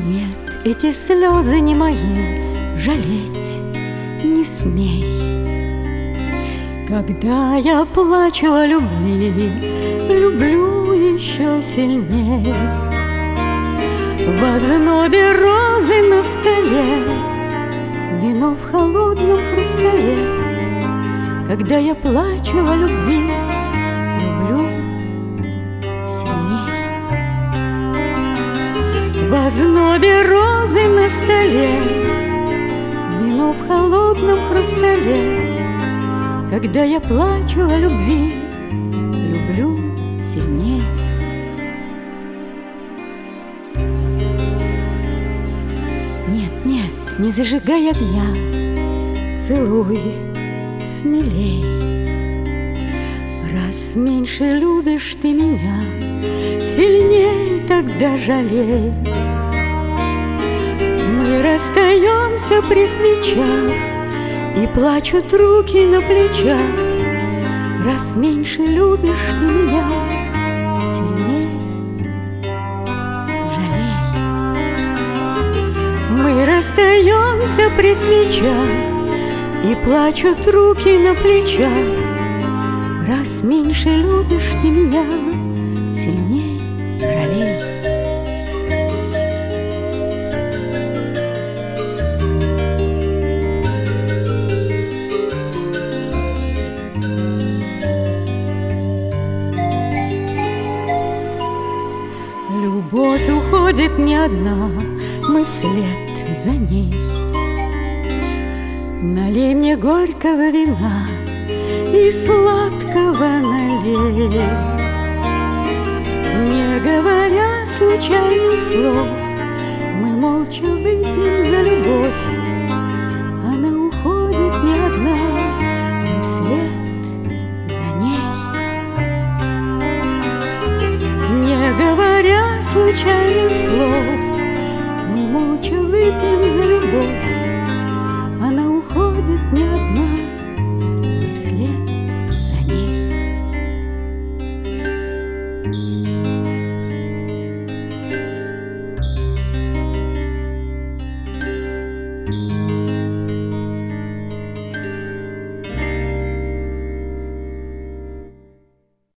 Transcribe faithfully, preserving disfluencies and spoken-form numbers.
Нет, эти слезы не мои, жалеть не смей. Когда я плачу о любви, люблю еще сильней. В ознобе розы на столе, вино в холодном хрустале. Когда я плачу о любви, люблю сильней. В ознобе розы на столе, вино в холодном хрустале. Когда я плачу о любви, люблю сильней. Нет, нет, не зажигай огня, целуй смелей. Раз меньше любишь ты меня, сильней тогда жалей. Мы расстаемся при свечах, и плачут руки на плечах. Раз меньше любишь ты меня, сильней жалей. Мы расстаемся при свечах, и плачут руки на плечах. Раз меньше любишь ты меня, сильней жалей. Любовь уходит не одна, мы вслед за ней. Налей мне горького вина и сладкого налей. Не говоря случайных слов, мы молча выпьем за любовь. Она уходит не одна, мы вслед за ней. Не говоря случайных слов, мы молча выпьем за любовь. Она уходит не одна, мы вслед за ней.